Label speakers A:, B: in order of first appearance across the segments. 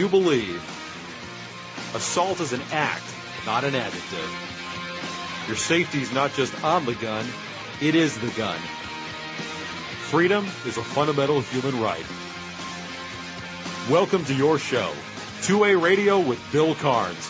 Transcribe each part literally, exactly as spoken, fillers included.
A: you believe? Assault is an act, not an adjective. Your safety is not just on the gun, it is the gun. Freedom is a fundamental human right. Welcome to your show, two A Radio with Bill Carnes.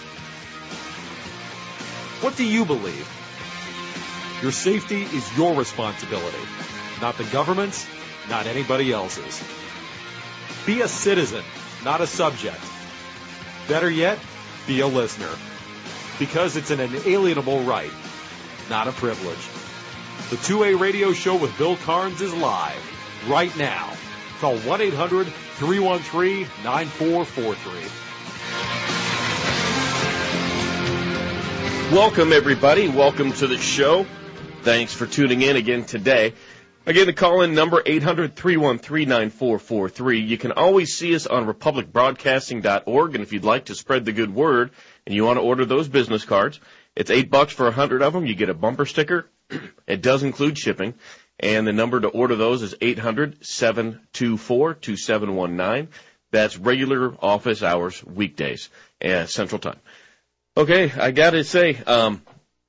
A: What do you believe? Your safety is your responsibility, not the government's, not anybody else's. Be a citizen, not a subject. Better yet, be a listener, because it's an inalienable right, not a privilege. The two A Radio Show with Bill Carnes is live right now. Call one eight hundred three one three nine four four three.
B: Welcome, everybody. Welcome to the show. Thanks for tuning in again today. Again, the call-in number, eight hundred three one three nine four four three. You can always see us on republic broadcasting dot org, and if you'd like to spread the good word and you want to order those business cards, it's eight bucks for a hundred of them. You get a bumper sticker. It does include shipping, and the number to order those is eight hundred seven two four two seven one nine. That's regular office hours, weekdays, uh, Central Time. Okay, I got to say, um,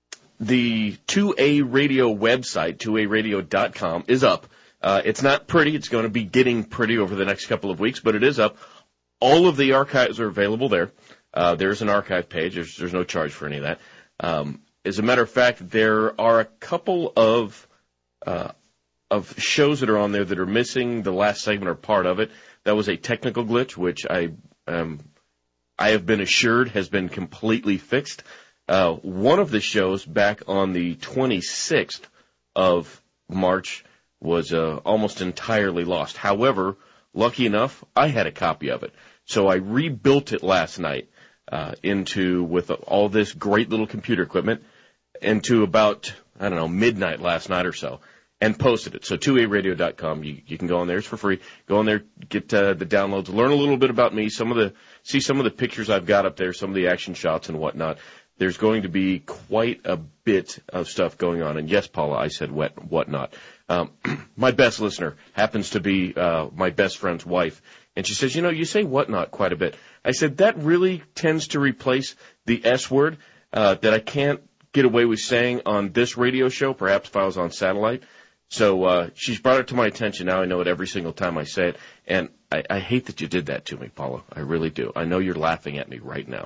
B: the two A Radio website, two A radio dot com, is up. Uh, it's not pretty. It's going to be getting pretty over the next couple of weeks, but it is up. All of the archives are available there. Uh, there's an archive page. There's, there's no charge for any of that. Um, as a matter of fact, there are a couple of uh, of shows that are on there that are missing the last segment or part of it. That was a technical glitch, which I um, I have been assured has been completely fixed. Uh, one of the shows back on the twenty-sixth of March was uh, almost entirely lost. However, lucky enough, I had a copy of it. So I rebuilt it last night uh, into, with all this great little computer equipment, into about, I don't know, midnight last night or so, and posted it. So two A radio dot com, you, you can go on there. It's for free. Go on there, get uh, the downloads, learn a little bit about me, some of the, see some of the pictures I've got up there, some of the action shots and whatnot. There's going to be quite a bit of stuff going on. And yes, Paula, I said what, whatnot. Um, my best listener happens to be uh, my best friend's wife. And she says, you know, you say whatnot quite a bit. I said, that really tends to replace the S word uh, that I can't get away with saying on this radio show, perhaps if I was on satellite. So uh, she's brought it to my attention. Now I know it every single time I say it. And I, I hate that you did that to me, Paula. I really do. I know you're laughing at me right now.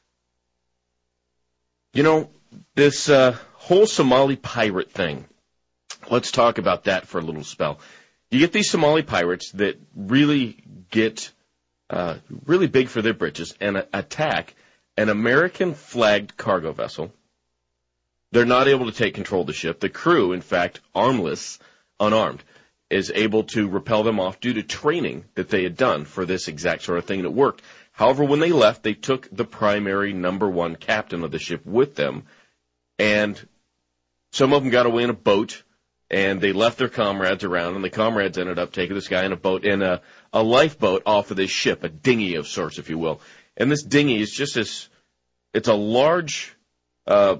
B: You know, this uh, whole Somali pirate thing, let's talk about that for a little spell. You get these Somali pirates that really get uh, really big for their britches and uh, attack an American-flagged cargo vessel. They're not able to take control of the ship. The crew, in fact, armless, unarmed, is able to repel them off due to training that they had done for this exact sort of thing, and it worked. However, when they left, they took the primary number one captain of the ship with them, and some of them got away in a boat, and they left their comrades around, and the comrades ended up taking this guy in a boat, in a, a lifeboat off of this ship, a dinghy of sorts, if you will. And this dinghy is just this, it's a large, uh,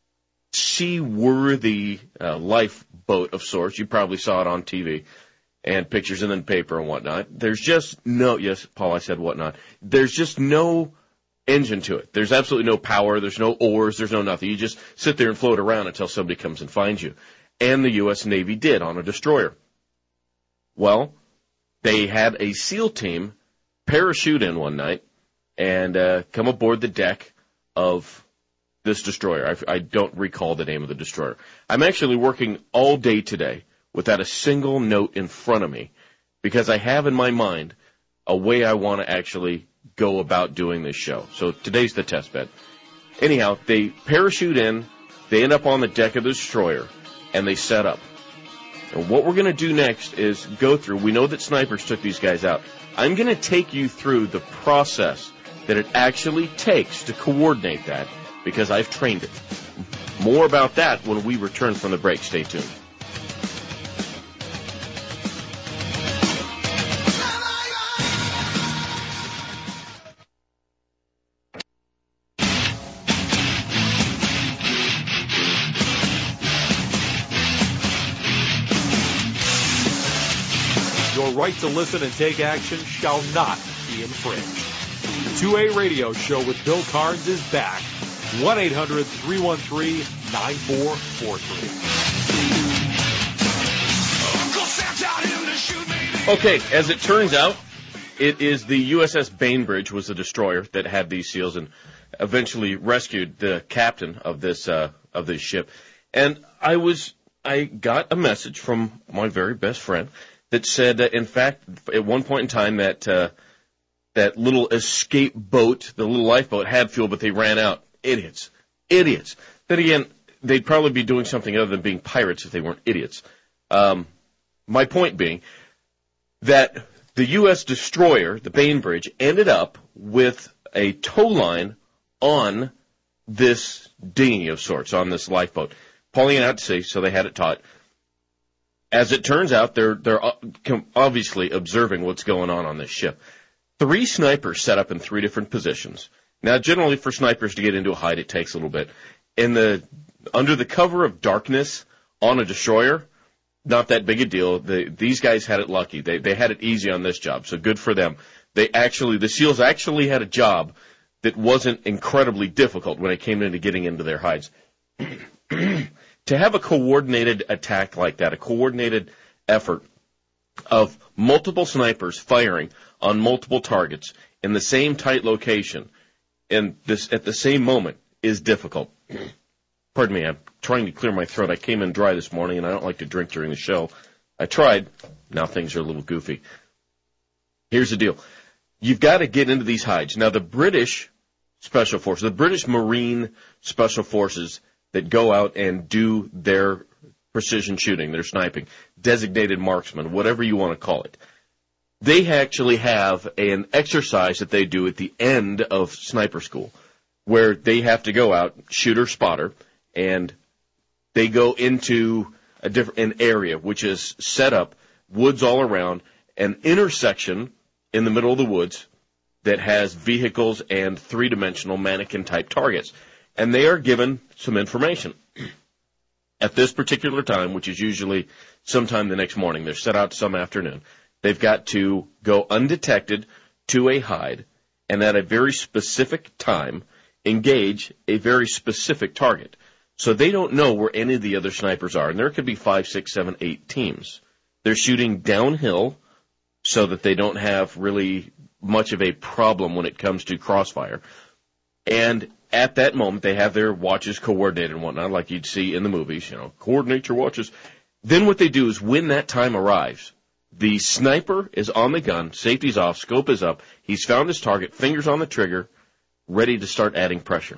B: seaworthy uh, lifeboat of sorts. You probably saw it on T V and pictures in the paper and whatnot. There's just no, yes, Paul, I said whatnot. There's just no engine to it. There's absolutely no power. There's no oars. There's no nothing. You just sit there and float around until somebody comes and finds you. And the U S Navy did on a destroyer. Well, they had a SEAL team parachute in one night and uh, come aboard the deck of this destroyer. I, I don't recall the name of the destroyer. I'm actually working all day today without a single note in front of me because I have in my mind a way I want to actually go about doing this show. So today's the test bed. Anyhow, they parachute in, they end up on the deck of the destroyer, and they set up. And what we're going to do next is go through, we know that snipers took these guys out. I'm going to take you through the process that it actually takes to coordinate that because I've trained it. More about that when we return from the break. Stay tuned.
A: Your right to listen and take action shall not be infringed. The two A Radio Show with Bill Carnes is back. one eight hundred three one three nine four four three.
B: Okay, as it turns out, it is the U S S Bainbridge was the destroyer that had these SEALs and eventually rescued the captain of this uh, of this ship. And I was I got a message from my very best friend that said that, in fact, at one point in time that uh, that little escape boat, the little lifeboat, had fuel, but they ran out. Idiots. Idiots. Then again, they'd probably be doing something other than being pirates if they weren't idiots. Um, my point being that the U S destroyer, the Bainbridge, ended up with a tow line on this dinghy of sorts, on this lifeboat, pulling it out to sea, so they had it taut. As it turns out, they're they're obviously observing what's going on on this ship. Three snipers set up in three different positions. Now, generally, for snipers to get into a hide, it takes a little bit. In the under the cover of darkness on a destroyer, not that big a deal. The, these guys had it lucky. They they had it easy on this job, so good for them. They actually, the SEALs actually had a job that wasn't incredibly difficult when it came into getting into their hides. To have a coordinated attack like that, a coordinated effort of multiple snipers firing on multiple targets in the same tight location and this at the same moment is difficult. Pardon me, I'm trying to clear my throat. I came in dry this morning, and I don't like to drink during the show. I tried. Now things are a little goofy. Here's the deal. You've got to get into these hides. Now, the British Special Forces, the British Marine Special Forces that go out and do their precision shooting, their sniping, designated marksmen, whatever you want to call it, they actually have an exercise that they do at the end of sniper school where they have to go out, shooter, spotter, and they go into a different an area which is set up, woods all around, an intersection in the middle of the woods that has vehicles and three-dimensional mannequin-type targets. And they are given some information. At this particular time, which is usually sometime the next morning, they're set out some afternoon, they've got to go undetected to a hide and at a very specific time engage a very specific target. So they don't know where any of the other snipers are. And there could be five, six, seven, eight teams. They're shooting downhill so that they don't have really much of a problem when it comes to crossfire. And at that moment, they have their watches coordinated and whatnot, like you'd see in the movies, you know, coordinate your watches. Then what they do is when that time arrives, the sniper is on the gun, safety's off, scope is up, he's found his target, fingers on the trigger, ready to start adding pressure.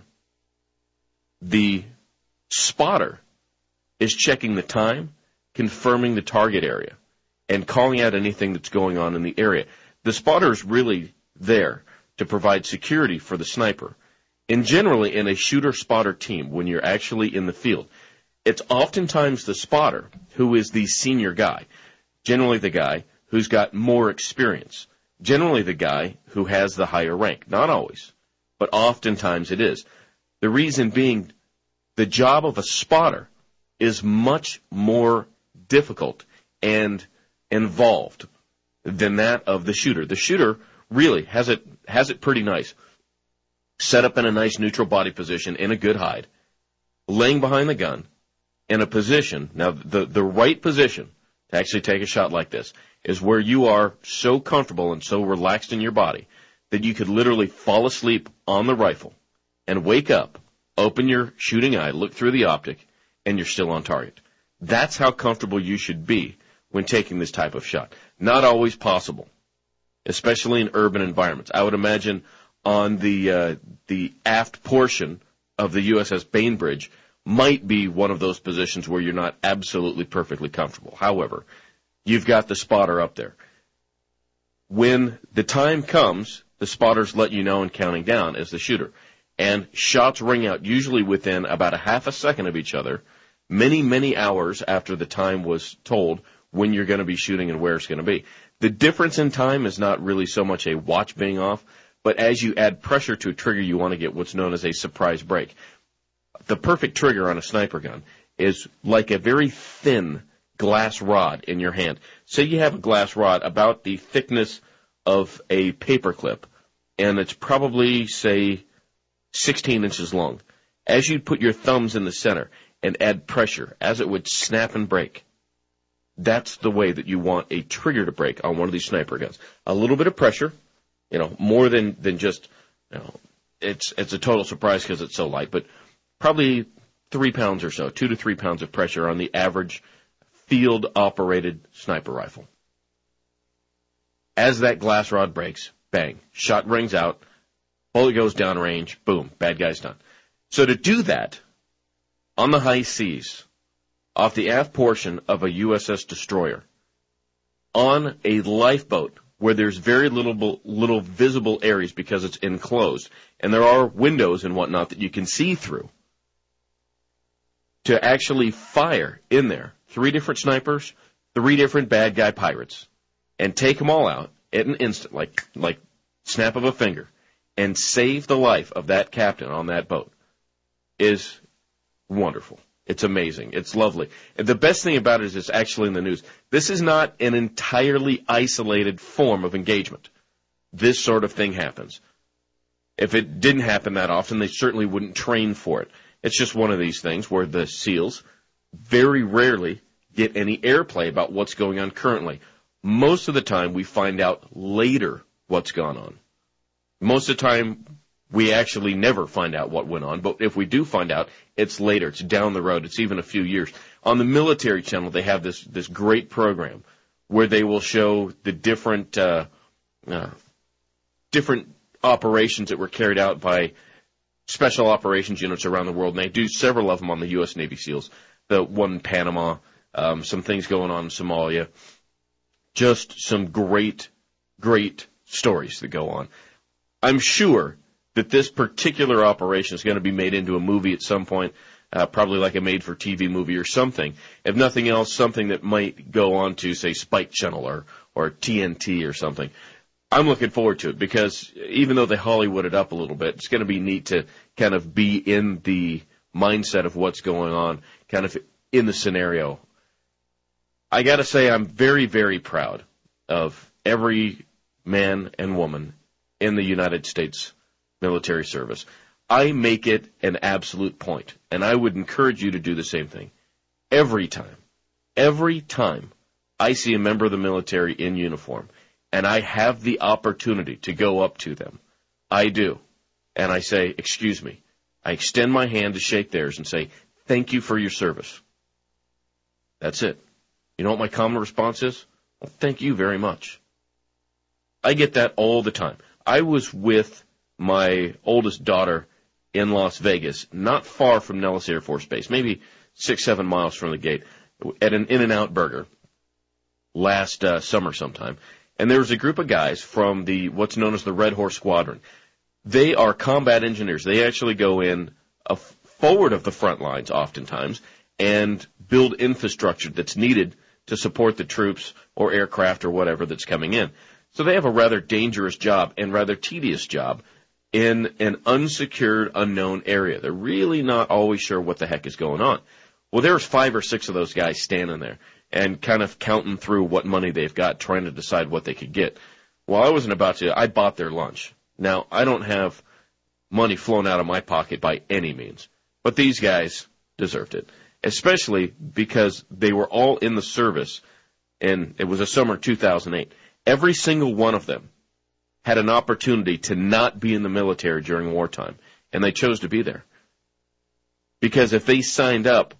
B: The spotter is checking the time, confirming the target area, and calling out anything that's going on in the area. The spotter is really there to provide security for the sniper. And generally, in a shooter-spotter team, when you're actually in the field, it's oftentimes the spotter who is the senior guy, generally the guy who's got more experience, generally the guy who has the higher rank. Not always, but oftentimes it is. The reason being, the job of a spotter is much more difficult and involved than that of the shooter. The shooter really has it has it pretty nice. Set up in a nice neutral body position in a good hide, laying behind the gun in a position. Now, the, the right position to actually take a shot like this is where you are so comfortable and so relaxed in your body that you could literally fall asleep on the rifle and wake up, open your shooting eye, look through the optic, and you're still on target. That's how comfortable you should be when taking this type of shot. Not always possible, especially in urban environments. I would imagine on the uh, the aft portion of the U S S Bainbridge might be one of those positions where you're not absolutely perfectly comfortable. However, you've got the spotter up there. When the time comes, the spotters let you know and counting down as the shooter. And shots ring out usually within about a half a second of each other, many, many hours after the time was told when you're going to be shooting and where it's going to be. The difference in time is not really so much a watch being off, but as you add pressure to a trigger, you want to get what's known as a surprise break. The perfect trigger on a sniper gun is like a very thin glass rod in your hand. Say you have a glass rod about the thickness of a paperclip, and it's probably, say, sixteen inches long. As you put your thumbs in the center and add pressure, as it would snap and break, that's the way that you want a trigger to break on one of these sniper guns. A little bit of pressure, you know, more than, than just, you know, it's, it's a total surprise because it's so light, but probably three pounds or so, two to three pounds of pressure on the average field-operated sniper rifle. As that glass rod breaks, bang, shot rings out, bullet goes downrange, boom, bad guy's done. So to do that on the high seas, off the aft portion of a U S S destroyer, on a lifeboat where there's very little little visible areas because it's enclosed, and there are windows and whatnot that you can see through, to actually fire in there three different snipers, three different bad guy pirates, and take them all out at an instant, like like snap of a finger, and save the life of that captain on that boat, is wonderful. It's amazing. It's lovely. And the best thing about it is it's actually in the news. This is not an entirely isolated form of engagement. This sort of thing happens. If it didn't happen that often, they certainly wouldn't train for it. It's just one of these things where the SEALs very rarely get any airplay about what's going on currently. Most of the time, we find out later what's gone on. Most of the time, we actually never find out what went on, but if we do find out, it's later. It's down the road. It's even a few years. On the military channel, they have this this great program where they will show the different uh, uh, different operations that were carried out by special operations units around the world, and they do several of them on the U S Navy SEALs. The one in Panama, um, some things going on in Somalia. Just some great, great stories that go on. I'm sure that this particular operation is going to be made into a movie at some point, uh, probably like a made-for-T V movie or something. If nothing else, something that might go on to, say, Spike Channel or, or T N T or something. I'm looking forward to it because even though they Hollywood it up a little bit, it's going to be neat to kind of be in the mindset of what's going on, kind of in the scenario. I got to say I'm very, very proud of every man and woman in the United States military service. I make it an absolute point, and I would encourage you to do the same thing. Every time, every time I see a member of the military in uniform, and I have the opportunity to go up to them, I do. And I say, excuse me. I extend my hand to shake theirs and say, thank you for your service. That's it. You know what my common response is? Well, thank you very much. I get that all the time. I was with my oldest daughter in Las Vegas, not far from Nellis Air Force Base, maybe six, seven miles from the gate, at an In-N-Out Burger last uh, summer sometime. And there was a group of guys from the what's known as the Red Horse Squadron. They are combat engineers. They actually go in uh, forward of the front lines oftentimes and build infrastructure that's needed to support the troops or aircraft or whatever that's coming in. So they have a rather dangerous job and rather tedious job in an unsecured, unknown area. They're really not always sure what the heck is going on. Well, there's five or six of those guys standing there and kind of counting through what money they've got, trying to decide what they could get. Well, I wasn't about to. I bought their lunch. Now, I don't have money flown out of my pocket by any means, but these guys deserved it, especially because they were all in the service, and it was a summer two thousand eight. Every single one of them had an opportunity to not be in the military during wartime, and they chose to be there. Because if they signed up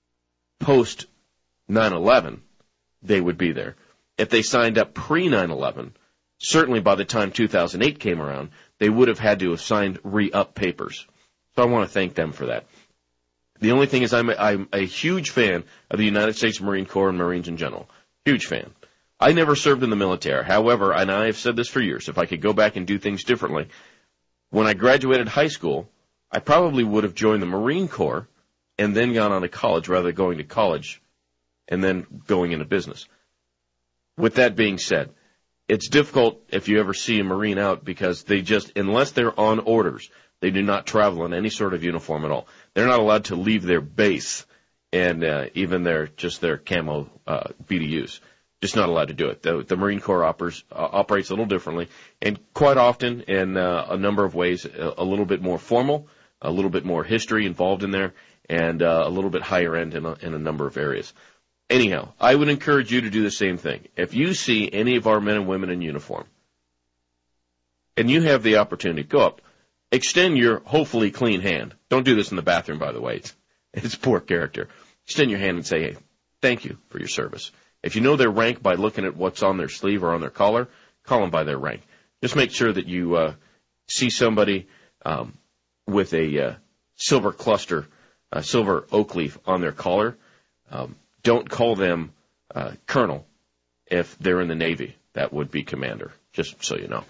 B: post nine eleven, they would be there. If they signed up pre nine eleven, certainly by the time two thousand eight came around, they would have had to have signed re-up papers. So I want to thank them for that. The only thing is I'm a, I'm a huge fan of the United States Marine Corps and Marines in general. Huge fan. I never served in the military. However, and I have said this for years, if I could go back and do things differently, when I graduated high school, I probably would have joined the Marine Corps and then gone on to college rather than going to college and then going into business. With that being said, it's difficult if you ever see a Marine out because they just, unless they're on orders, they do not travel in any sort of uniform at all. They're not allowed to leave their base and uh, even their just their camo uh, B D Us. Just not allowed to do it. The, the Marine Corps operates, uh, operates a little differently, and quite often in uh, a number of ways, a, a little bit more formal, a little bit more history involved in there, and uh, a little bit higher end in a, in a number of areas. Anyhow, I would encourage you to do the same thing. If you see any of our men and women in uniform, and you have the opportunity, go up, extend your hopefully clean hand. Don't do this in the bathroom, by the way. It's, it's poor character. Extend your hand and say, hey, thank you for your service. If you know their rank by looking at what's on their sleeve or on their collar, call them by their rank. Just make sure that you uh, see somebody um, with a uh, silver cluster, a silver oak leaf on their collar. Um, don't call them uh, colonel if they're in the Navy. That would be commander, just so you know.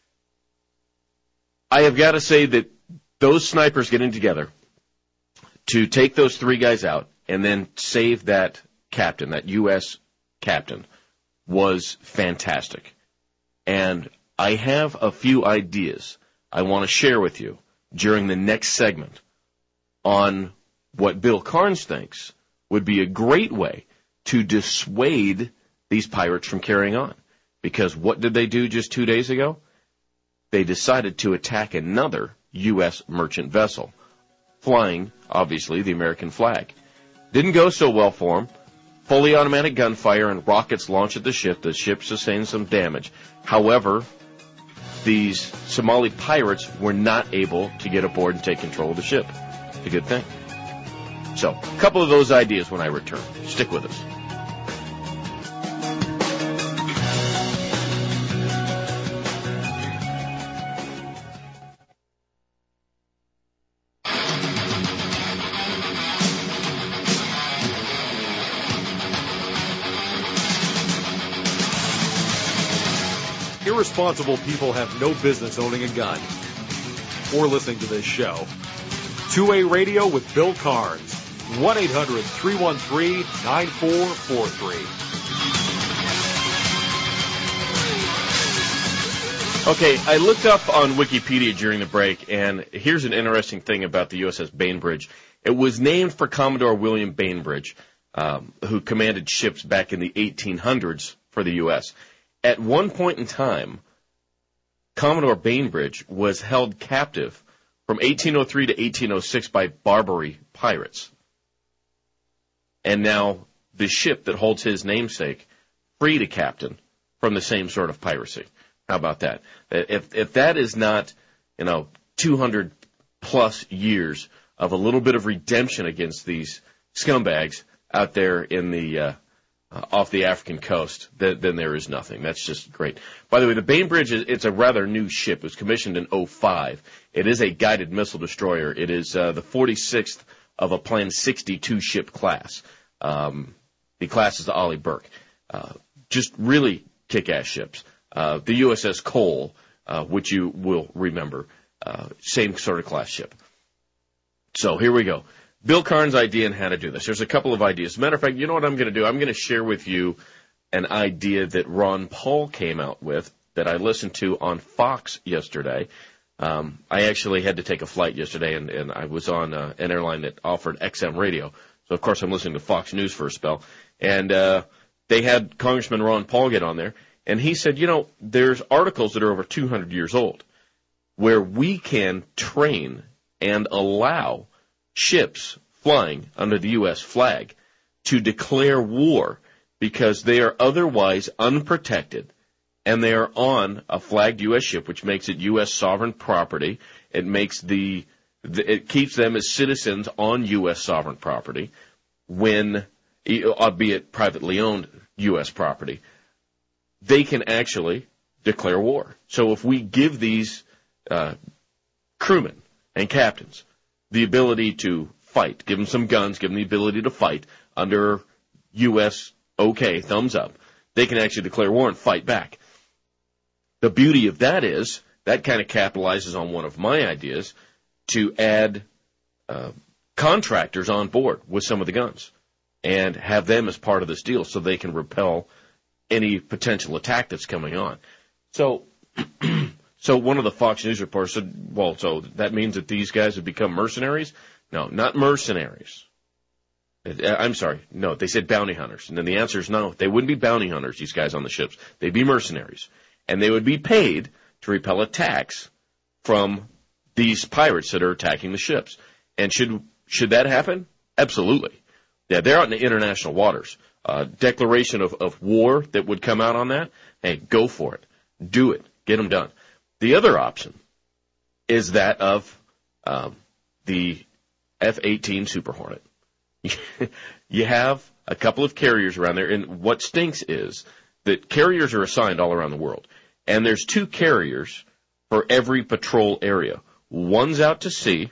B: I have got to say that those snipers getting together to take those three guys out and then save that captain, that U S captain, was fantastic. And I have a few ideas I want to share with you during the next segment on what Bill Carnes thinks would be a great way to dissuade these pirates from carrying on. Because what did they do just two days ago? They decided to attack another U S merchant vessel, flying, obviously, the American flag. Didn't go so well for them. Fully automatic gunfire and rockets launched at the ship. The ship sustained some damage. However, these Somali pirates were not able to get aboard and take control of the ship. It's a good thing. So, a couple of those ideas when I return. Stick with us.
A: Irresponsible people have no business owning a gun or listening to this show. two-way radio with Bill Carnes. one eight hundred three one three nine four four three.
B: Okay, I looked up on Wikipedia during the break, and here's an interesting thing about the U S S Bainbridge. It was named for Commodore William Bainbridge, um, who commanded ships back in the eighteen hundreds for the U S At one point in time, Commodore Bainbridge was held captive from eighteen oh three to eighteen oh six by Barbary pirates. And now the ship that holds his namesake freed a captain from the same sort of piracy. How about that? If if that is not, you know, two hundred plus years of a little bit of redemption against these scumbags out there in the uh, uh, off the African coast, then, then there is nothing. That's just great. By the way, the Bainbridge is it's a rather new ship. It was commissioned in oh five. It is a guided missile destroyer. It is uh, the forty-sixth of a planned sixty-two ship class. Um, the class is the Ollie Burke. Uh, just really kick-ass ships. Uh, the U S S Cole, uh, which you will remember, uh, same sort of class ship. So here we go. Bill Carnes' idea on how to do this. There's a couple of ideas. As a matter of fact, you know what I'm going to do? I'm going to share with you an idea that Ron Paul came out with that I listened to on Fox yesterday. Um, I actually had to take a flight yesterday, and, and I was on uh, an airline that offered X M radio. So, of course, I'm listening to Fox News for a spell. And uh, they had Congressman Ron Paul get on there. And he said, you know, there's articles that are over two hundred years old where we can train and allow ships flying under the U S flag to declare war because they are otherwise unprotected and they are on a flagged U S ship, which makes it U S sovereign property. It makes the, the it keeps them as citizens on U S sovereign property when, albeit privately owned U S property. They can actually declare war. So if we give these uh, crewmen and captains the ability to fight, give them some guns, give them the ability to fight under U S okay, thumbs up, they can actually declare war and fight back. The beauty of that is that kind of capitalizes on one of my ideas to add uh, contractors on board with some of the guns and have them as part of this deal so they can repel any potential attack that's coming on. So, so one of the Fox News reporters said, well, so that means that these guys have become mercenaries? No, not mercenaries. I'm sorry, no, they said bounty hunters. And then the answer is no, they wouldn't be bounty hunters, these guys on the ships. They'd be mercenaries. And they would be paid to repel attacks from these pirates that are attacking the ships. And should should that happen? Absolutely. Yeah, they're out in the international waters. Uh, declaration of, of war that would come out on that, hey, go for it. Do it. Get them done. The other option is that of um, the F eighteen Super Hornet. You have a couple of carriers around there, and what stinks is that carriers are assigned all around the world, and there's two carriers for every patrol area. One's out to sea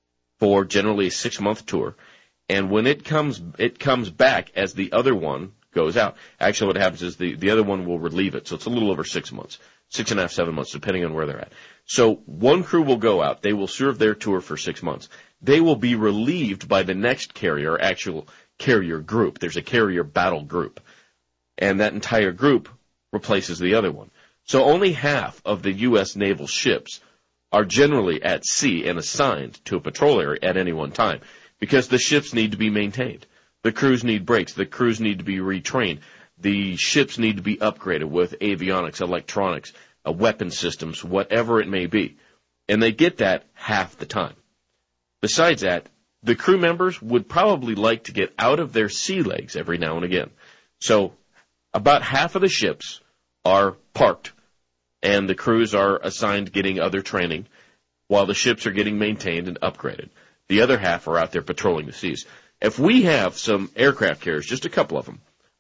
B: for generally a six-month tour, and when it comes it comes back as the other one goes out. Actually, what happens is the, the other one will relieve it, so it's a little over six months, six and a half, seven months, depending on where they're at. So one crew will go out. They will serve their tour for six months. They will be relieved by the next carrier, actual carrier group. There's a carrier battle group, and that entire group replaces the other one. So only half of the U S naval ships are generally at sea and assigned to a patrol area at any one time because the ships need to be maintained. The crews need breaks. The crews need to be retrained. The ships need to be upgraded with avionics, electronics, uh, weapon systems, whatever it may be. And they get that half the time. Besides that, the crew members would probably like to get out of their sea legs every now and again. So about half of the ships are parked, and the crews are assigned getting other training while the ships are getting maintained and upgraded. The other half are out there patrolling the seas. If we have some aircraft carriers, just a couple of them,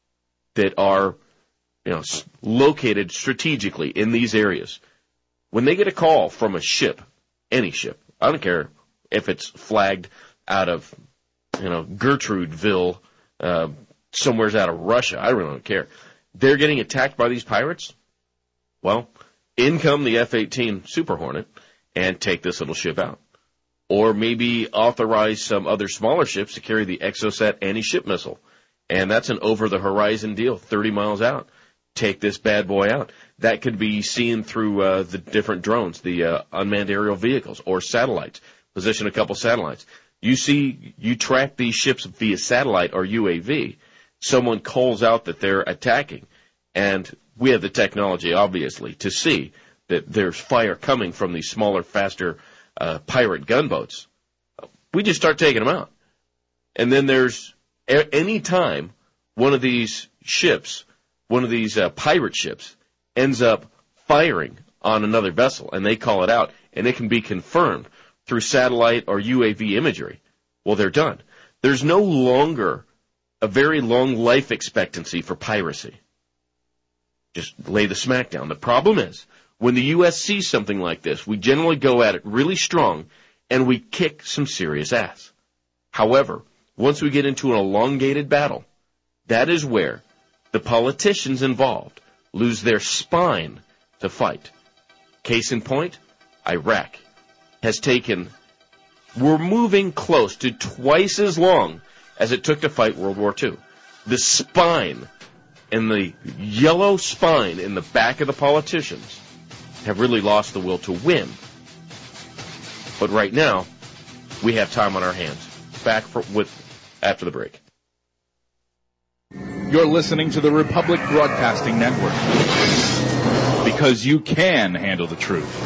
B: that are, you know, located strategically in these areas, when they get a call from a ship, any ship, I don't care if it's flagged out of, you know, Gertrudeville, uh, somewhere's out of Russia, I really don't care. They're getting attacked by these pirates. Well, in come the F eighteen Super Hornet and take this little ship out. Or maybe authorize some other smaller ships to carry the Exocet anti-ship missile. And that's an over-the-horizon deal, thirty miles out. Take this bad boy out. That could be seen through uh, the different drones, the uh, unmanned aerial vehicles, or satellites. Position a couple satellites. You see, you track these ships via satellite or U A V. Someone calls out that they're attacking, and we have the technology, obviously, to see that there's fire coming from these smaller, faster uh, pirate gunboats. We just start taking them out. And then there's, any time one of these ships, one of these uh, pirate ships, ends up firing on another vessel, and they call it out, and it can be confirmed through satellite or U A V imagery, well, they're done. There's no longer a very long life expectancy for piracy. Just lay the smack down. The problem is, when the U S sees something like this, we generally go at it really strong, and we kick some serious ass. However, once we get into an elongated battle, that is where the politicians involved lose their spine to fight. Case in point, Iraq has taken, we're moving close to twice as long as it took to fight World War Two. The spine and the yellow spine in the back of the politicians have really lost the will to win. But right now, we have time on our hands. Back for, with after the break.
C: You're listening to the Republic Broadcasting Network, because you can handle the truth.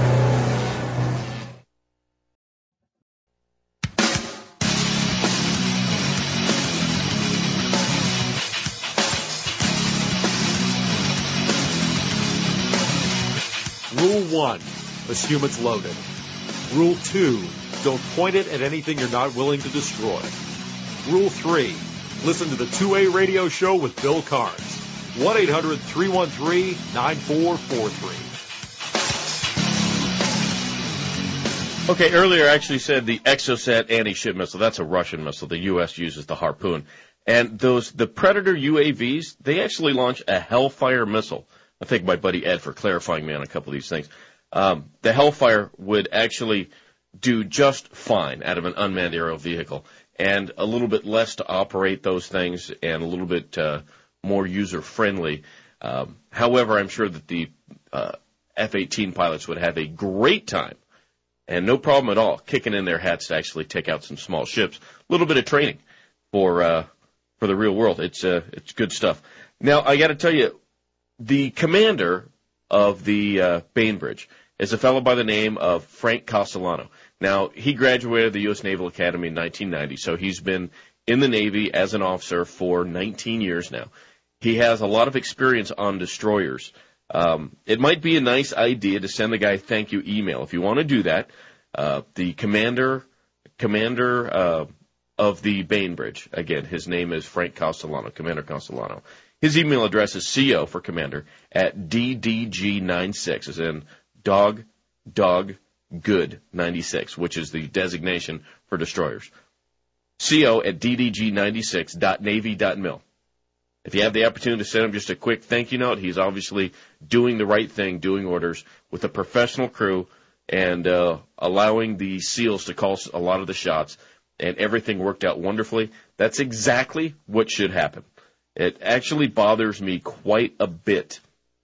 A: Rule one, assume it's loaded. Rule two, don't point it at anything you're not willing to destroy. Rule three, listen to the two A radio show with Bill Carnes. one eight hundred three one three nine four four three.
B: Okay, earlier I actually said the Exocet anti-ship missile. That's a Russian missile. The U S uses the Harpoon. And those, the Predator U A Vs, they actually launch a Hellfire missile. I thank my buddy Ed for clarifying me on a couple of these things. Um, the Hellfire would actually do just fine out of an unmanned aerial vehicle, and a little bit less to operate those things and a little bit uh, more user-friendly. Um, however, I'm sure that the uh, F eighteen pilots would have a great time and no problem at all kicking in their hats to actually take out some small ships. A little bit of training. for uh, for the real world. It's uh, it's good stuff. Now, I got to tell you, the commander of the uh, Bainbridge is a fellow by the name of Frank Castellano. Now, he graduated the U S Naval Academy in nineteen ninety, so he's been in the Navy as an officer for nineteen years now. He has a lot of experience on destroyers. Um, it might be a nice idea to send the guy a thank you email. If you want to do that, uh, the commander commander uh, of the Bainbridge, again, his name is Frank Castellano, Commander Castellano. His email address is C O for commander at D D G ninety-six, as in dog, dog, good ninety-six, which is the designation for destroyers. C O at D D G ninety-six dot navy dot mil. If you have the opportunity to send him just a quick thank you note, he's obviously doing the right thing, doing orders with a professional crew and uh, allowing the SEALs to call a lot of the shots, and everything worked out wonderfully. That's exactly what should happen. It actually bothers me quite a bit.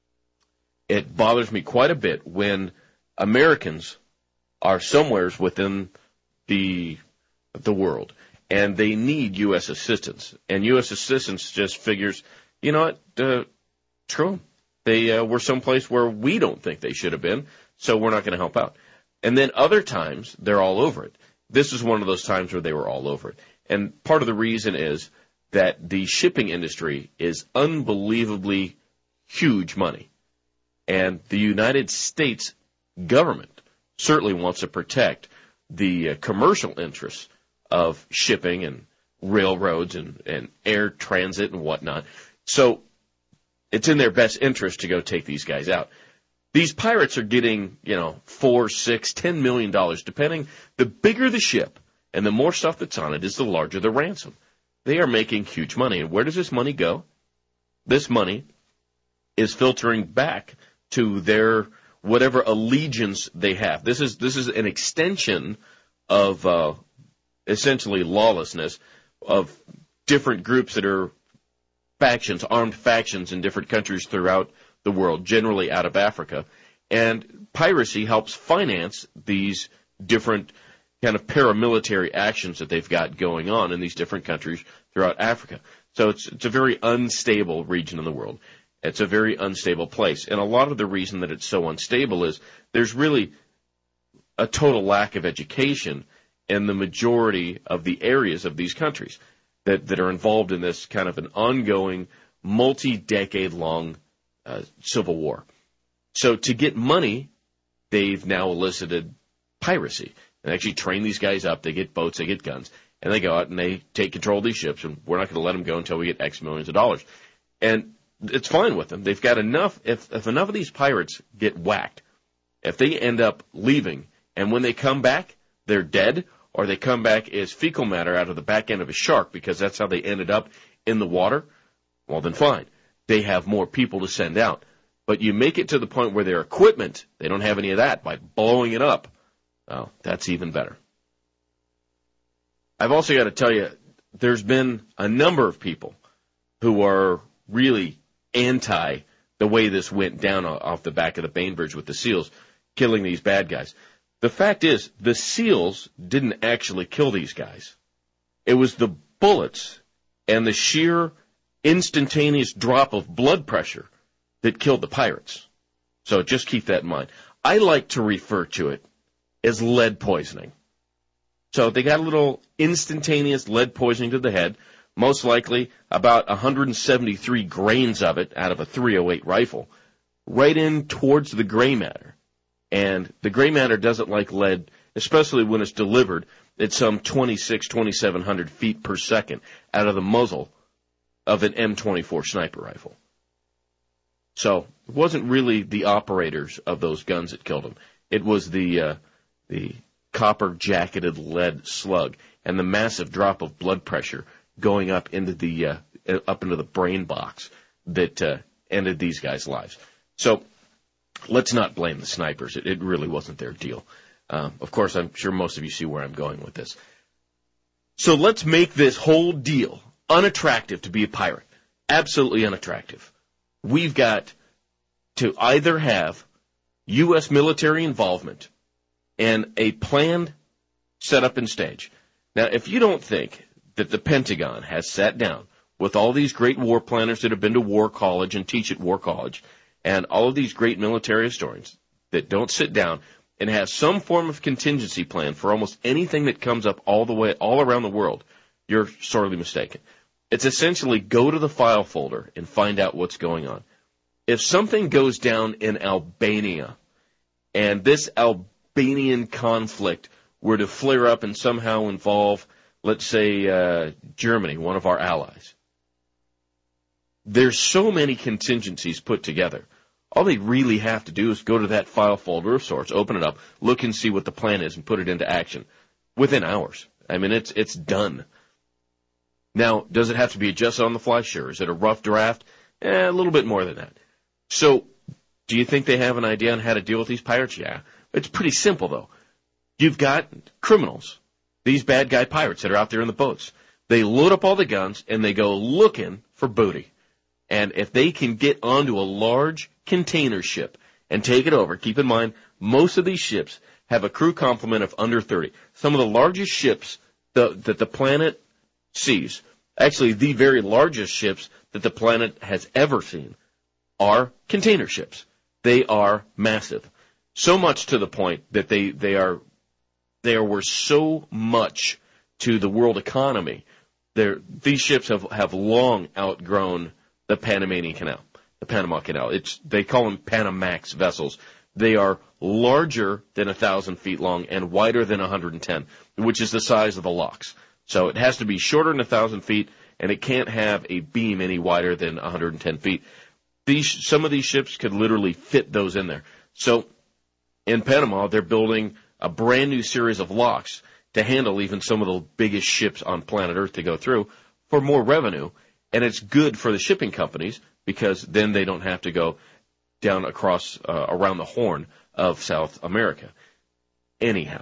B: It bothers me quite a bit when Americans are somewheres within the the world, and they need U S assistance. And U S assistance just figures, you know what, uh, true. They uh, were someplace where we don't think they should have been, so we're not going to help out. And then other times, they're all over it. This is one of those times where they were all over it. And part of the reason is that the shipping industry is unbelievably huge money. And the United States government certainly wants to protect the uh, commercial interests of shipping and railroads and, and air transit and whatnot. So it's in their best interest to go take these guys out. These pirates are getting, you know, four, six, ten million dollars, depending. The bigger the ship and the more stuff that's on it is, the larger the ransom. They are making huge money. And where does this money go? This money is filtering back to their whatever allegiance they have. This is this is an extension of uh, essentially lawlessness of different groups that are factions, armed factions in different countries throughout the world, generally out of Africa. And piracy helps finance these different kind of paramilitary actions that they've got going on in these different countries throughout Africa. So it's it's a very unstable region in the world. It's a very unstable place. And a lot of the reason that it's so unstable is there's really a total lack of education in the majority of the areas of these countries that, that are involved in this kind of an ongoing, multi-decade-long uh, civil war. So to get money, they've now elicited piracy and actually train these guys up. They get boats, they get guns, and they go out and they take control of these ships, and we're not going to let them go until we get X millions of dollars. And it's fine with them. They've got enough. If, if enough of these pirates get whacked, if they end up leaving, and when they come back, they're dead, or they come back as fecal matter out of the back end of a shark because that's how they ended up in the water, well, then fine. They have more people to send out. But you make it to the point where their equipment, they don't have any of that by blowing it up. Oh, that's even better. I've also got to tell you, there's been a number of people who are really anti the way this went down off the back of the Bainbridge with the SEALs killing these bad guys. The fact is, the SEALs didn't actually kill these guys. It was the bullets and the sheer instantaneous drop of blood pressure that killed the pirates. So just keep that in mind. I like to refer to it as lead poisoning. So they got a little instantaneous lead poisoning to the head, most likely about one hundred seventy-three grains of it out of a three oh eight rifle, right in towards the gray matter. And the gray matter doesn't like lead, especially when it's delivered at some twenty-six, twenty-seven hundred feet per second out of the muzzle of an M twenty-four sniper rifle. So it wasn't really the operators of those guns that killed them. It was the uh, the copper-jacketed lead slug and the massive drop of blood pressure going up into the uh, up into the brain box that uh, ended these guys' lives. So let's not blame the snipers. It, it really wasn't their deal. Um, of course, I'm sure most of you see where I'm going with this. So let's make this whole deal unattractive to be a pirate. Absolutely unattractive. We've got to either have U S military involvement and a planned setup and stage. Now, if you don't think that the Pentagon has sat down with all these great war planners that have been to war college and teach at war college, and all of these great military historians that don't sit down and have some form of contingency plan for almost anything that comes up all the way, all around the world, you're sorely mistaken. It's essentially go to the file folder and find out what's going on. If something goes down in Albania, and this Albanian conflict were to flare up and somehow involve, let's say, uh, Germany, one of our allies, there's so many contingencies put together. All they really have to do is go to that file folder of sorts, open it up, look and see what the plan is, and put it into action within hours. I mean, it's it's done. Now, does it have to be adjusted on the fly? Sure. Is it a rough draft? Eh, a little bit more than that. So, do you think they have an idea on how to deal with these pirates? Yeah. It's pretty simple, though. You've got criminals, these bad guy pirates that are out there in the boats. They load up all the guns, and they go looking for booty. And if they can get onto a large container ship and take it over, keep in mind, most of these ships have a crew complement of under thirty. Some of the largest ships the, that the planet sees, actually the very largest ships that the planet has ever seen, are container ships. They are massive. So much to the point that they, they are they are worth so much to the world economy. They're, these ships have, have long outgrown the Panamanian Canal, the Panama Canal. It's, they call them Panamax vessels. They are larger than one thousand feet long and wider than one hundred ten, which is the size of the locks. So it has to be shorter than one thousand feet, and it can't have a beam any wider than one hundred ten feet. These, some of these ships could literally fit those in there. So in Panama, they're building a brand new series of locks to handle even some of the biggest ships on planet Earth to go through for more revenue. And it's good for the shipping companies because then they don't have to go down across, uh, around the Horn of South America. Anyhow,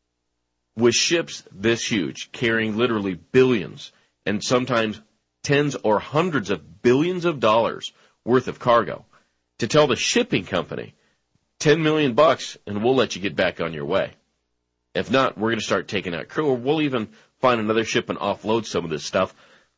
B: with ships this huge, carrying literally billions and sometimes tens or hundreds of billions of dollars worth of cargo, to tell the shipping company, ten million bucks and we'll let you get back on your way. If not, we're going to start taking out crew, or we'll even find another ship and offload some of this stuff.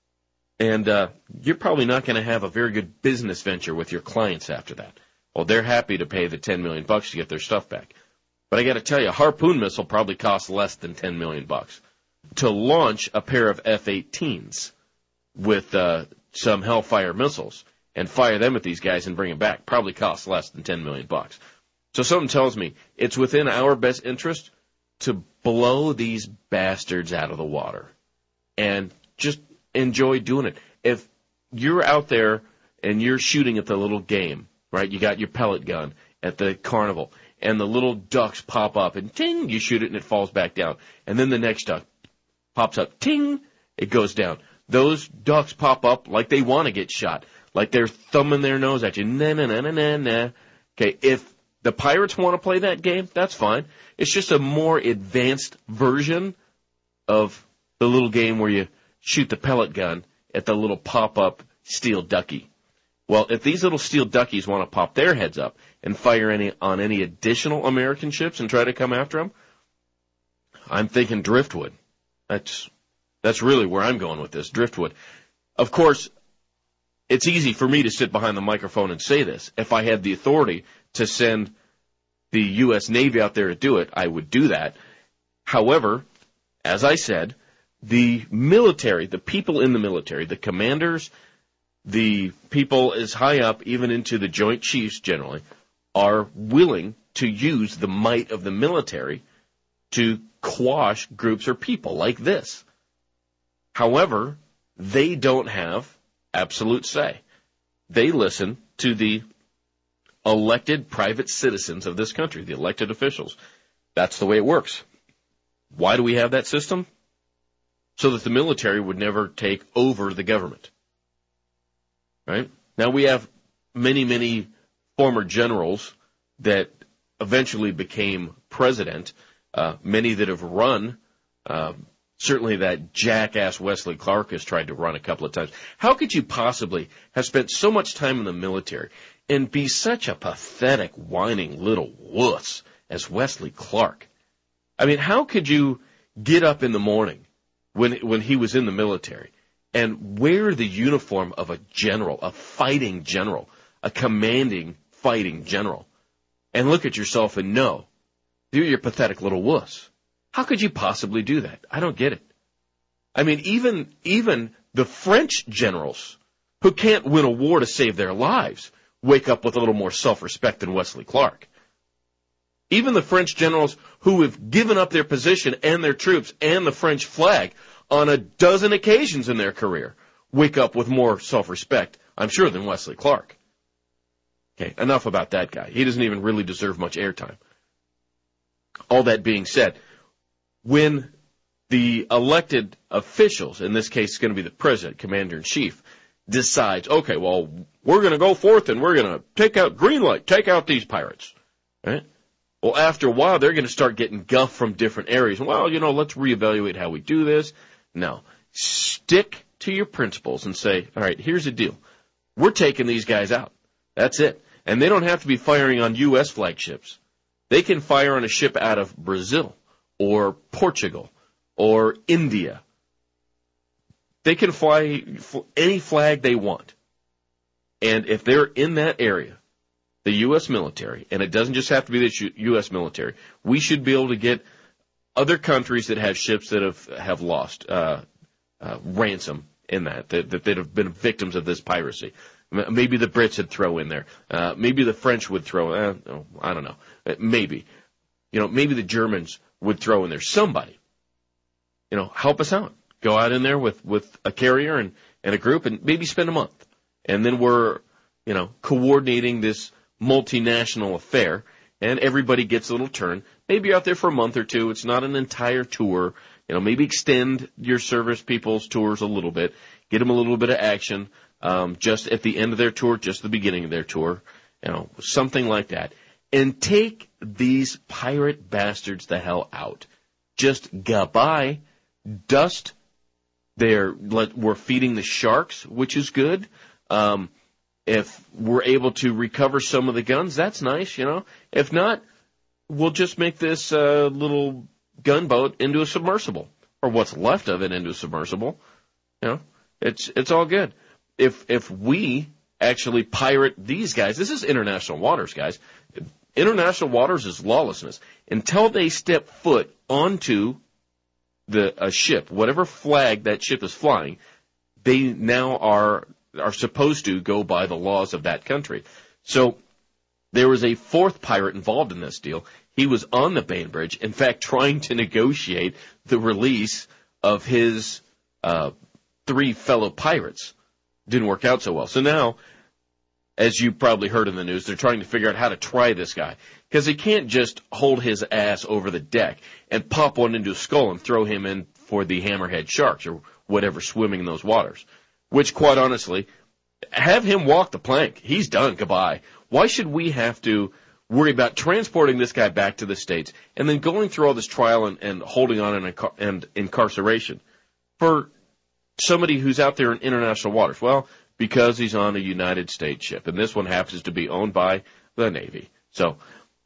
B: And uh, you're probably not going to have a very good business venture with your clients after that. Well, they're happy to pay the ten million bucks to get their stuff back. But I got to tell you, a Harpoon missile probably costs less than ten million bucks. To launch a pair of F eighteens with uh, some Hellfire missiles and fire them at these guys and bring them back probably costs less than ten million bucks. So something tells me it's within our best interest to blow these bastards out of the water and just enjoy doing it. If you're out there and you're shooting at the little game, right, you got your pellet gun at the carnival, and the little ducks pop up, and ting, you shoot it and it falls back down. And then the next duck pops up, ting, it goes down. Those ducks pop up like they want to get shot, like they're thumbing their nose at you. Na na na na na na. Okay, if the pirates want to play that game, that's fine. It's just a more advanced version of the little game where you shoot the pellet gun at the little pop-up steel ducky. Well, if these little steel duckies want to pop their heads up and fire any on any additional American ships and try to come after them, I'm thinking driftwood. That's that's really where I'm going with this, driftwood. Of course, it's easy for me to sit behind the microphone and say this. If I had the authority to send the U S Navy out there to do it, I would do that. However, as I said, the military, the people in the military, the commanders, the people as high up, even into the Joint Chiefs generally, are willing to use the might of the military to quash groups or people like this. However, they don't have absolute say. They listen to the elected private citizens of this country, the elected officials. That's the way it works. Why do we have that system? So that the military would never take over the government. Right? Now we have many, many former generals that eventually became president, uh, many that have run. Uh, certainly that jackass Wesley Clark has tried to run a couple of times. How could you possibly have spent so much time in the military and be such a pathetic, whining little wuss as Wesley Clark? I mean, how could you get up in the morning when when he was in the military and wear the uniform of a general, a fighting general, a commanding fighting general, and look at yourself and know, you're a pathetic little wuss. How could you possibly do that? I don't get it. I mean, even even the French generals who can't win a war to save their lives wake up with a little more self-respect than Wesley Clark. Even the French generals who have given up their position and their troops and the French flag on a dozen occasions in their career wake up with more self-respect, I'm sure, than Wesley Clark. Okay, enough about that guy. He doesn't even really deserve much airtime. All that being said, when the elected officials, in this case it's going to be the president, commander-in-chief, decides, okay, well, we're going to go forth and we're going to take out, green light, take out these pirates, right? Well, after a while, they're going to start getting guff from different areas. Well, you know, let's reevaluate how we do this. No. Stick to your principles and say, all right, here's the deal. We're taking these guys out. That's it. And they don't have to be firing on U S flagships. They can fire on a ship out of Brazil or Portugal or India. They can fly any flag they want. And if they're in that area, the U S military, and it doesn't just have to be the U S military, we should be able to get other countries that have ships that have, have lost uh, uh, ransom in that, that, that that have been victims of this piracy. Maybe the Brits would throw in there. Uh, maybe the French would throw, eh, oh, I don't know. Maybe. You know, maybe the Germans would throw in there. Somebody, you know, help us out. Go out in there with, with a carrier and, and a group and maybe spend a month. And then we're, you know, coordinating this multinational affair, and everybody gets a little turn. Maybe you're out there for a month or two. It's not an entire tour. You know, maybe extend your service people's tours a little bit. Get them a little bit of action um, just at the end of their tour, just the beginning of their tour. You know, something like that. And take these pirate bastards the hell out. Just goodbye. Dust their, we're feeding the sharks, which is good. Um, if we're able to recover some of the guns, that's nice, you know. If not, we'll just make this uh, little gunboat into a submersible, or what's left of it into a submersible. You know, it's it's all good. If if we actually pirate these guys, this is international waters, guys. International waters is lawlessness. Until they step foot onto the a ship, whatever flag that ship is flying, they now are are supposed to go by the laws of that country. So there was a fourth pirate involved in this deal. He was on the Bainbridge, in fact, trying to negotiate the release of his uh, three fellow pirates. Didn't work out so well. So now, as you probably heard in the news, they're trying to figure out how to try this guy. Because he can't just hold his ass over the deck and pop one into his skull and throw him in for the hammerhead sharks or whatever swimming in those waters. Which, quite honestly, have him walk the plank. He's done. Goodbye. Why should we have to worry about transporting this guy back to the States and then going through all this trial and, and holding on and, and incarceration for somebody who's out there in international waters? Well, because he's on a United States ship, and this one happens to be owned by the Navy. So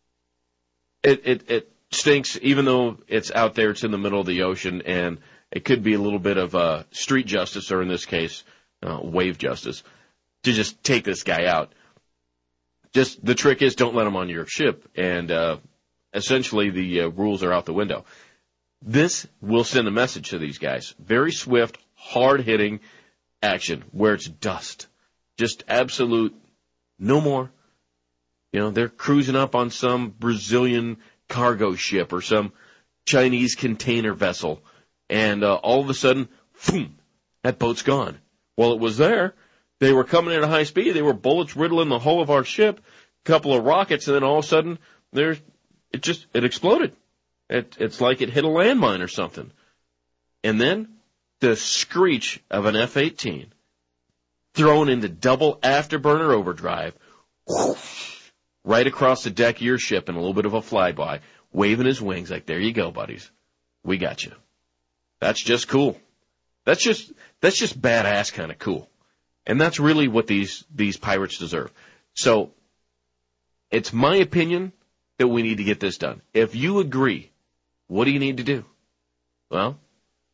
B: it, it, it stinks, even though it's out there, it's in the middle of the ocean, and it could be a little bit of uh, street justice, or in this case, uh, wave justice, to just take this guy out. Just the trick is don't let him on your ship, and uh, essentially the uh, rules are out the window. This will send a message to these guys. Very swift, hard-hitting action where it's dust. Just absolute no more. You know, they're cruising up on some Brazilian cargo ship or some Chinese container vessel, and uh, all of a sudden, boom, that boat's gone. Well, it was there. They were coming in at high speed. They were bullets riddling the hull of our ship, a couple of rockets, and then all of a sudden, there's it just it exploded. It, it's like it hit a landmine or something. And then the screech of an F eighteen thrown into double afterburner overdrive, whoosh, right across the deck of your ship in a little bit of a flyby, waving his wings like, there you go, buddies. We got you. That's just cool. That's just that's just badass kind of cool. And that's really what these, these pirates deserve. So it's my opinion that we need to get this done. If you agree, what do you need to do? Well,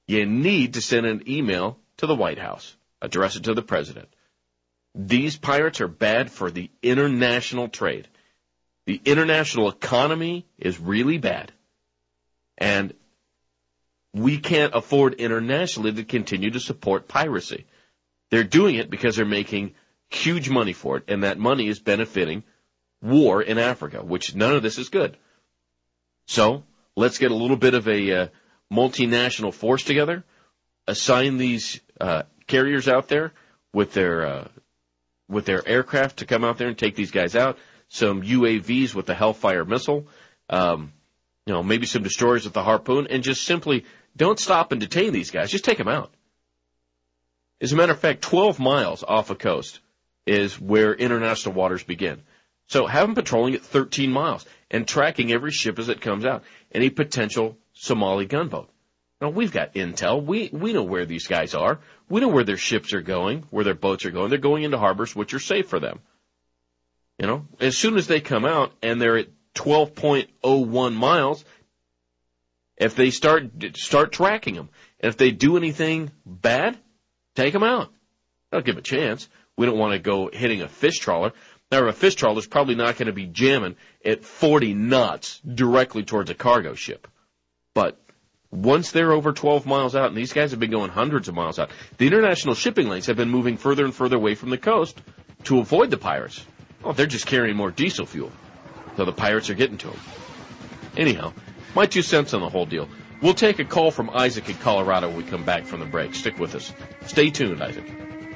B: you need to send an email to the White House, address it to the president. These pirates are bad for the international trade. The international economy is really bad. And we can't afford internationally to continue to support piracy. They're doing it because they're making huge money for it, and that money is benefiting war in Africa, which none of this is good. So let's get a little bit of a uh, multinational force together, assign these uh, carriers out there with their uh, with their aircraft to come out there and take these guys out, some U A Vs with the Hellfire missile, um, you know, maybe some destroyers with the Harpoon, and just simply don't stop and detain these guys. Just take them out. As a matter of fact, twelve miles off the coast is where international waters begin. So have them patrolling at thirteen miles and tracking every ship as it comes out, any potential Somali gunboat. Now, we've got intel. We we know where these guys are. We know where their ships are going, where their boats are going. They're going into harbors which are safe for them. You know, as soon as they come out and they're at twelve point oh one miles, if they start start tracking them, and if they do anything bad, take them out. Don't give them a chance. We don't want to go hitting a fish trawler. Now, a fish trawler is probably not going to be jamming at forty knots directly towards a cargo ship. But once they're over twelve miles out, and these guys have been going hundreds of miles out, the international shipping lanes have been moving further and further away from the coast to avoid the pirates. Oh, they're just carrying more diesel fuel. So the pirates are getting to them. Anyhow, my two cents on the whole deal. We'll take a call from Isaac in Colorado when we come back from the break. Stick with us. Stay tuned, Isaac.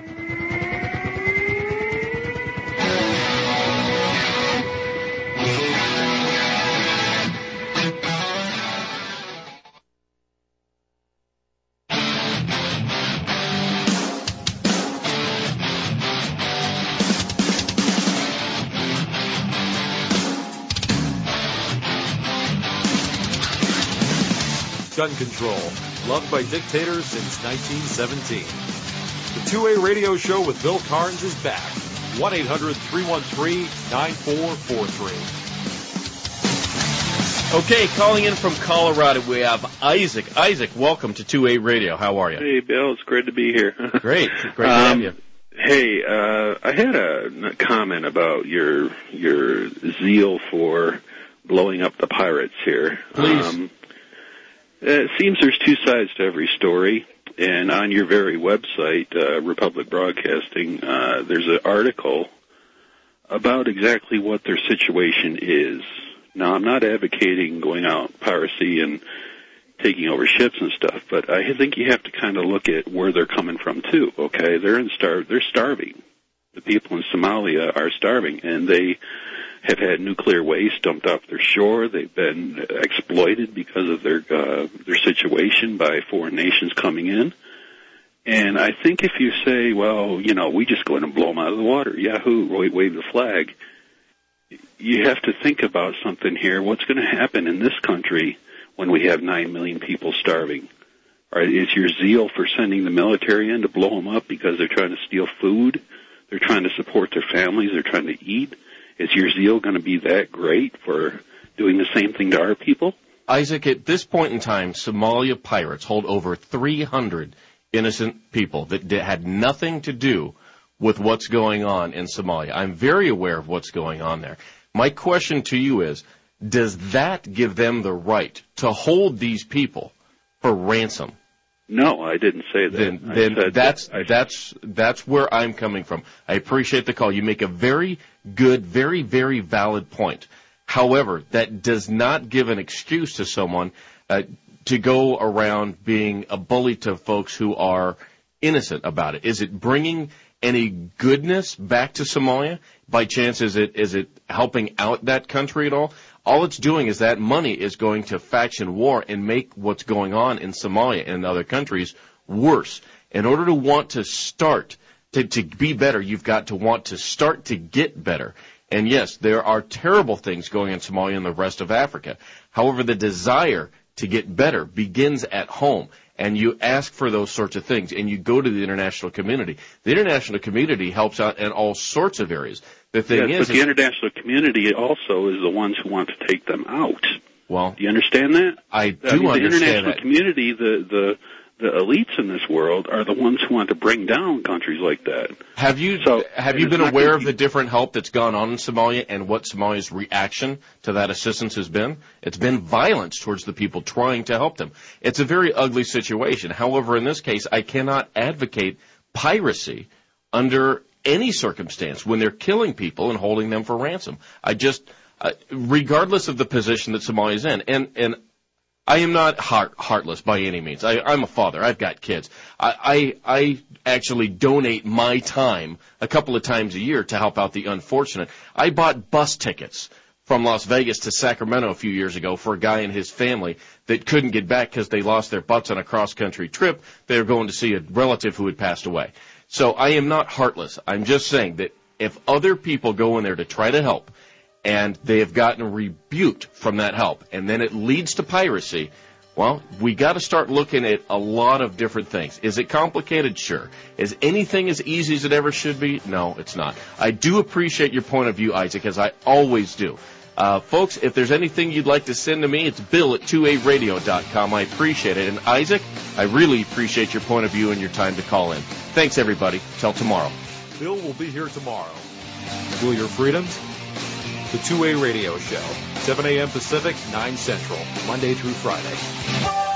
A: Gun control, loved by dictators since nineteen seventeen. The two A Radio Show with Bill Carnes is back. one eight hundred three one three nine four four three.
B: Okay, calling in from Colorado, we have Isaac. Isaac, welcome to two A Radio. How are you?
D: Hey, Bill. It's great to be here.
B: Great. Great to have
D: um,
B: you.
D: Hey, uh, I had a comment about your your zeal for blowing up the pirates here.
B: Please.
D: Um, It seems there's two sides to every story, and on your very website, uh, Republic Broadcasting, uh, there's an article about exactly what their situation is. Now, I'm not advocating going out piracy and taking over ships and stuff, but I think you have to kind of look at where they're coming from too. Okay, they're in star, they're starving. The people in Somalia are starving, and they have had nuclear waste dumped off their shore. They've been exploited because of their uh, their situation by foreign nations coming in. And I think if you say, well, you know, we just go in and blow them out of the water, yahoo, wave the flag, you have to think about something here. What's going to happen in this country when we have nine million people starving? All right, is your zeal for sending the military in to blow them up because they're trying to steal food? They're trying to support their families. They're trying to eat. Is your zeal going to be that great for doing the same thing to our people?
B: Isaac, at this point in time, Somalia pirates hold over three hundred innocent people that had nothing to do with what's going on in Somalia. I'm very aware of what's going on there. My question to you is, does that give them the right to hold these people for ransom?
D: No, I didn't say that.
B: Then, then
D: said
B: that's
D: that I,
B: that's that's where I'm coming from. I appreciate the call. You make a very good, very, very valid point. However, that does not give an excuse to someone uh, to go around being a bully to folks who are innocent about it. Is it bringing any goodness back to Somalia? By chance, is it is it helping out that country at all? All it's doing is that money is going to faction war and make what's going on in Somalia and other countries worse. In order to want to start to, to be better, you've got to want to start to get better. And yes, there are terrible things going on in Somalia and the rest of Africa. However, the desire to get better begins at home. And you ask for those sorts of things, and you go to the international community. The international community helps out in all sorts of areas. The thing
D: yes,
B: is,
D: but the international community also is the ones who want to take them out.
B: Well,
D: do you understand that?
B: I do
D: I mean,
B: understand
D: the international
B: that.
D: community, the the the elites in this world are the ones who want to bring down countries like that.
B: Have you
D: So,
B: have
D: and
B: you
D: it's
B: been
D: not
B: aware
D: gonna
B: of
D: be-
B: the different help that's gone on in Somalia and what Somalia's reaction to that assistance has been? It's been violence towards the people trying to help them. It's a very ugly situation. However, in this case, I cannot advocate piracy under any circumstance when they're killing people and holding them for ransom. I just, uh, regardless of the position that Somalia's in, and and. I am not heart, heartless by any means. I, I'm a father. I've got kids. I, I, I actually donate my time a couple of times a year to help out the unfortunate. I bought bus tickets from Las Vegas to Sacramento a few years ago for a guy and his family that couldn't get back because they lost their butts on a cross-country trip. They were going to see a relative who had passed away. So I am not heartless. I'm just saying that if other people go in there to try to help, and they have gotten rebuked from that help, and then it leads to piracy, well, we got to start looking at a lot of different things. Is it complicated? Sure. Is anything as easy as it ever should be? No, it's not. I do appreciate your point of view, Isaac, as I always do. Uh, folks, if there's anything you'd like to send to me, it's bill at two a radio dot com. I appreciate it. And, Isaac, I really appreciate your point of view and your time to call in. Thanks, everybody. Till tomorrow.
A: Bill will be here tomorrow. Feel your freedoms? The two A Radio Show, seven a.m. Pacific, nine Central, Monday through Friday.